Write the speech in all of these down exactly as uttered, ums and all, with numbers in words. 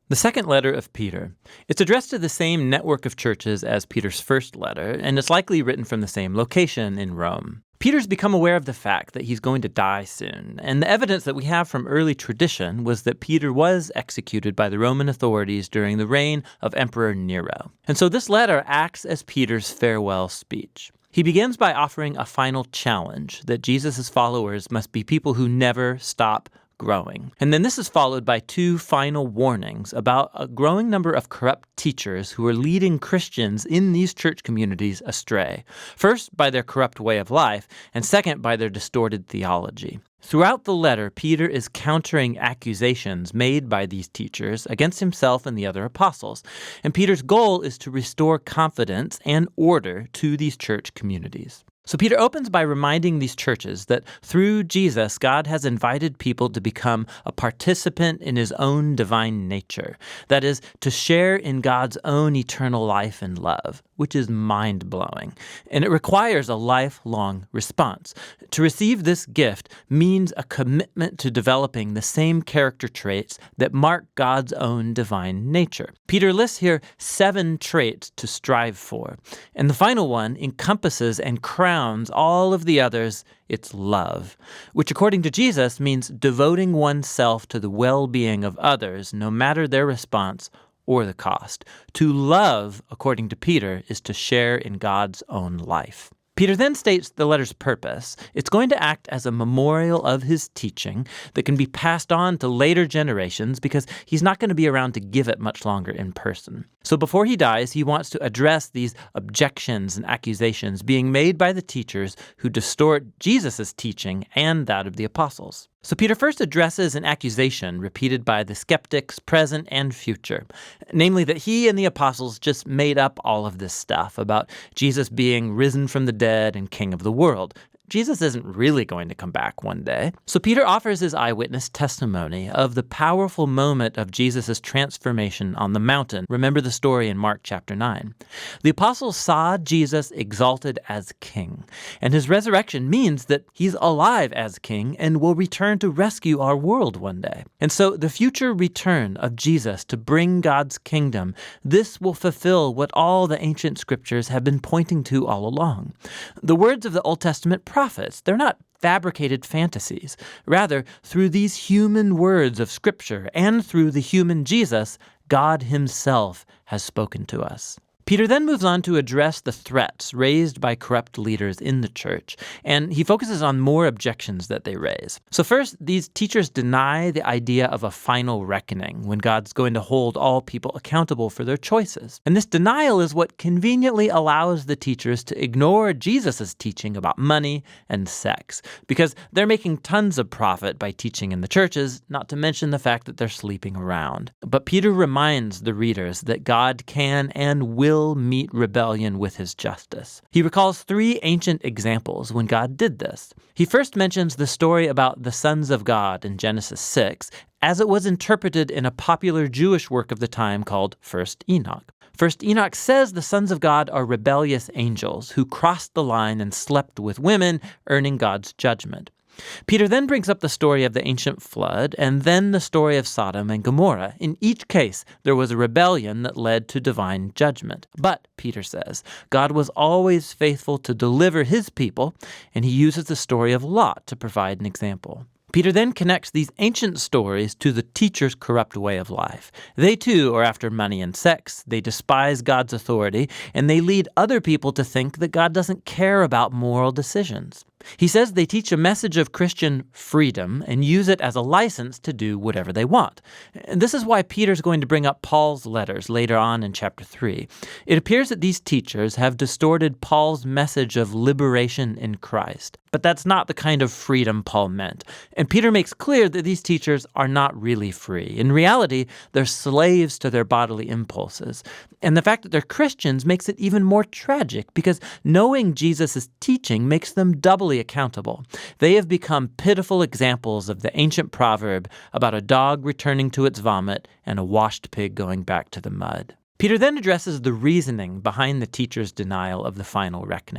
The second letter of Peter. It's addressed to the same network of churches as Peter's first letter, and it's likely written from the same location in Rome. Peter's become aware of the fact that he's going to die soon, and the evidence that we have from early tradition was that Peter was executed by the Roman authorities during the reign of Emperor Nero. And so this letter acts as Peter's farewell speech. He begins by offering a final challenge that Jesus' followers must be people who never stop growing. And then this is followed by two final warnings about a growing number of corrupt teachers who are leading Christians in these church communities astray. First, by their corrupt way of life, and second, by their distorted theology. Throughout the letter, Peter is countering accusations made by these teachers against himself and the other apostles. And Peter's goal is to restore confidence and order to these church communities. So Peter opens by reminding these churches that through Jesus, God has invited people to become a participant in his own divine nature. That is, to share in God's own eternal life and love, which is mind-blowing. And it requires a lifelong response. To receive this gift means a commitment to developing the same character traits that mark God's own divine nature. Peter lists here seven traits to strive for. And the final one encompasses and crowns all of the others. It's love, which according to Jesus means devoting oneself to the well-being of others, no matter their response or the cost. To love, according to Peter, is to share in God's own life. Peter then states the letter's purpose. It's going to act as a memorial of his teaching that can be passed on to later generations because he's not going to be around to give it much longer in person. So before he dies, he wants to address these objections and accusations being made by the teachers who distort Jesus' teaching and that of the apostles. So Peter first addresses an accusation repeated by the skeptics present and future, namely that he and the apostles just made up all of this stuff about Jesus being risen from the dead and king of the world. Jesus isn't really going to come back one day. So Peter offers his eyewitness testimony of the powerful moment of Jesus' transformation on the mountain. Remember the story in Mark chapter nine. The apostles saw Jesus exalted as king, and his resurrection means that he's alive as king and will return to rescue our world one day. And so the future return of Jesus to bring God's kingdom, this will fulfill what all the ancient scriptures have been pointing to all along. The words of the Old Testament prophets, they're not fabricated fantasies. Rather, through these human words of Scripture and through the human Jesus, God himself has spoken to us. Peter then moves on to address the threats raised by corrupt leaders in the church, and he focuses on more objections that they raise. So first, these teachers deny the idea of a final reckoning when God's going to hold all people accountable for their choices. And this denial is what conveniently allows the teachers to ignore Jesus' teaching about money and sex, because they're making tons of profit by teaching in the churches, not to mention the fact that they're sleeping around. But Peter reminds the readers that God can and will meet rebellion with his justice. He recalls three ancient examples when God did this. He first mentions the story about the sons of God in Genesis six, as it was interpreted in a popular Jewish work of the time called First Enoch. First Enoch says the sons of God are rebellious angels who crossed the line and slept with women, earning God's judgment. Peter then brings up the story of the ancient flood and then the story of Sodom and Gomorrah. In each case, there was a rebellion that led to divine judgment. But, Peter says, God was always faithful to deliver his people, and he uses the story of Lot to provide an example. Peter then connects these ancient stories to the teacher's corrupt way of life. They too are after money and sex, they despise God's authority, and they lead other people to think that God doesn't care about moral decisions. He says they teach a message of Christian freedom and use it as a license to do whatever they want. And this is why Peter's going to bring up Paul's letters later on in chapter three. It appears that these teachers have distorted Paul's message of liberation in Christ. But that's not the kind of freedom Paul meant. And Peter makes clear that these teachers are not really free. In reality, they're slaves to their bodily impulses. And the fact that they're Christians makes it even more tragic because knowing Jesus' teaching makes them doubly accountable. They have become pitiful examples of the ancient proverb about a dog returning to its vomit and a washed pig going back to the mud. Peter then addresses the reasoning behind the teacher's denial of the final reckoning.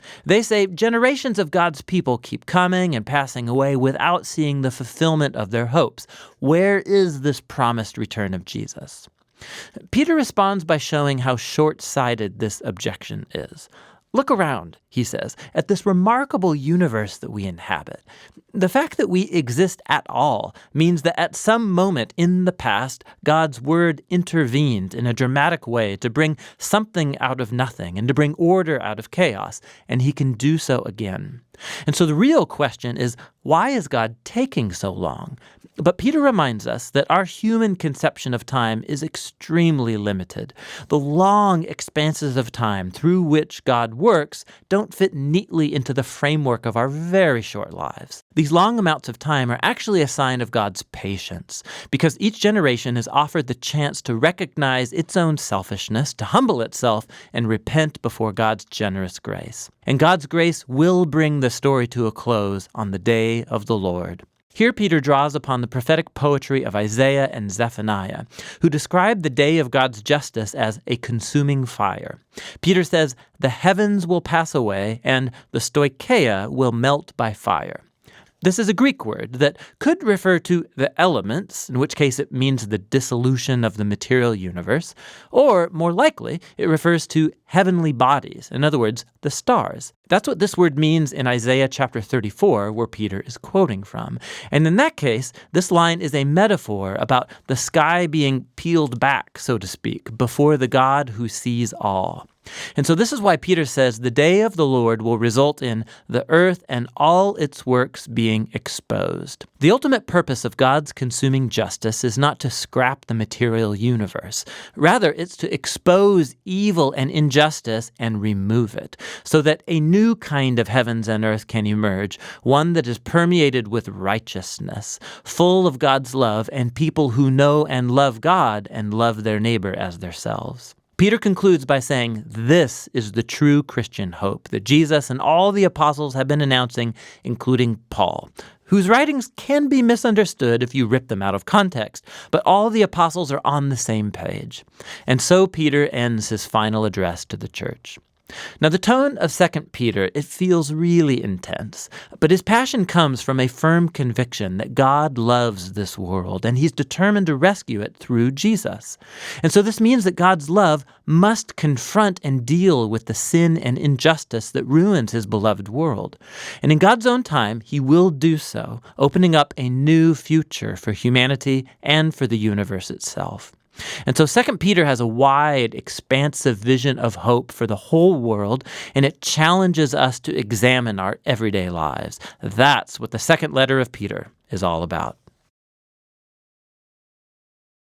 They say generations of God's people keep coming and passing away without seeing the fulfillment of their hopes. Where is this promised return of Jesus? Peter responds by showing how short-sighted this objection is. Look around, he says, at this remarkable universe that we inhabit. The fact that we exist at all means that at some moment in the past, God's word intervened in a dramatic way to bring something out of nothing and to bring order out of chaos, and he can do so again. And so the real question is, why is God taking so long? But Peter reminds us that our human conception of time is extremely limited. The long expanses of time through which God works don't fit neatly into the framework of our very short lives. These long amounts of time are actually a sign of God's patience, because each generation is offered the chance to recognize its own selfishness, to humble itself, and repent before God's generous grace. And God's grace will bring the story to a close on the day of the Lord. Here Peter draws upon the prophetic poetry of Isaiah and Zephaniah, who describe the day of God's justice as a consuming fire. Peter says, "The heavens will pass away, and the stoicheia will melt by fire." This is a Greek word that could refer to the elements, in which case it means the dissolution of the material universe, or more likely, it refers to heavenly bodies, in other words, the stars. That's what this word means in Isaiah chapter thirty-four, where Peter is quoting from. And in that case, this line is a metaphor about the sky being peeled back, so to speak, before the God who sees all. And so this is why Peter says the day of the Lord will result in the earth and all its works being exposed. The ultimate purpose of God's consuming justice is not to scrap the material universe. Rather, it's to expose evil and injustice and remove it, so that a new kind of heavens and earth can emerge, one that is permeated with righteousness, full of God's love, and people who know and love God and love their neighbor as themselves. Peter concludes by saying, this is the true Christian hope that Jesus and all the apostles have been announcing, including Paul, whose writings can be misunderstood if you rip them out of context, but all the apostles are on the same page. And so Peter ends his final address to the church. Now, the tone of Second Peter, it feels really intense, but his passion comes from a firm conviction that God loves this world, and he's determined to rescue it through Jesus. And so this means that God's love must confront and deal with the sin and injustice that ruins his beloved world. And in God's own time, he will do so, opening up a new future for humanity and for the universe itself. And so Second Peter has a wide, expansive vision of hope for the whole world, and it challenges us to examine our everyday lives. That's what the second letter of Peter is all about.